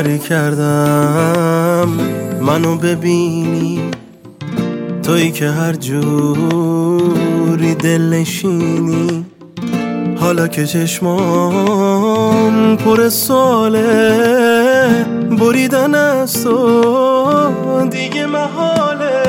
کاری کردم منو ببینی، تویی که هر جوری دل نشینی. حالا که چشمام پر ساله، بریدن از تو دیگه محاله.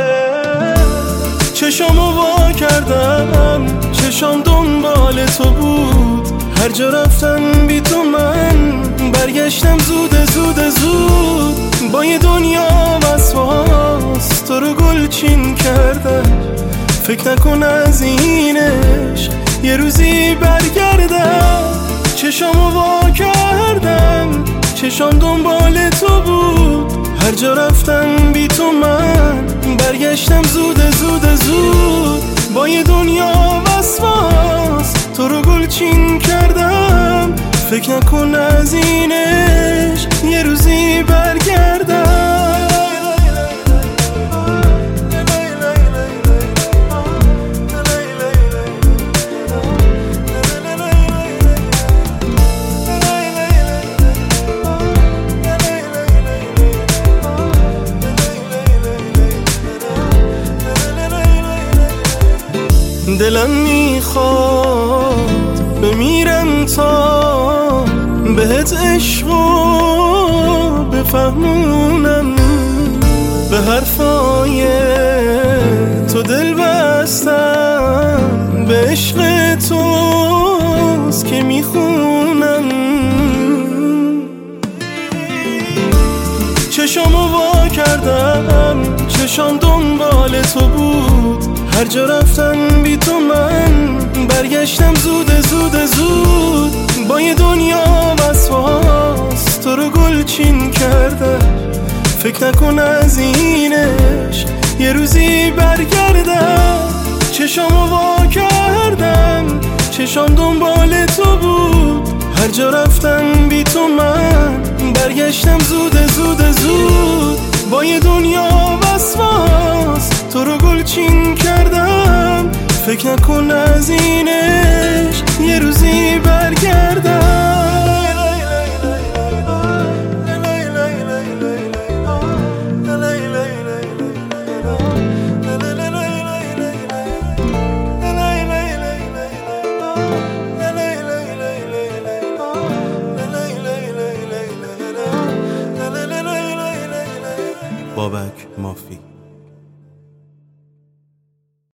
چشامو وا کردم، چشام دنبال تو بود. هر جا رفتم بی تو من برگشتم زود زود زود. با یه دنیا وسواس تو رو گلچین کردم. فکر نکن از این عشق یه روزی برگردم. چشامو وا کردم، چشام دنبال تو بود. هر جا رفتم بی تو من برگشتم زود زود زود. با یه دنیا وسواس تو رو گلچین کردم. فکر نکن از این عشق یه روزی برگردم. دلم میخواد بمیرم تا بهت عشقو بفهمونم. به حرفای تو دل بستم، به عشق توست که میخونم. چشامو وا کردم، چشام دنبال تو بود. هر جا رفتم بی تو من برگشتم زود زود زود. با یه دنیا وسواس تو رو گلچین کردم. فکر نکن از این عشق یه روزی برگردم. چشامو وا کردم، چشام دنبال تو بود. هر جا رفتم بی تو من برگشتم زود زود زود. با یه دنیا وسواس تو رو گلچین کردم. فکر نکن از این عشق یه روزی برگردم. بابک مافی.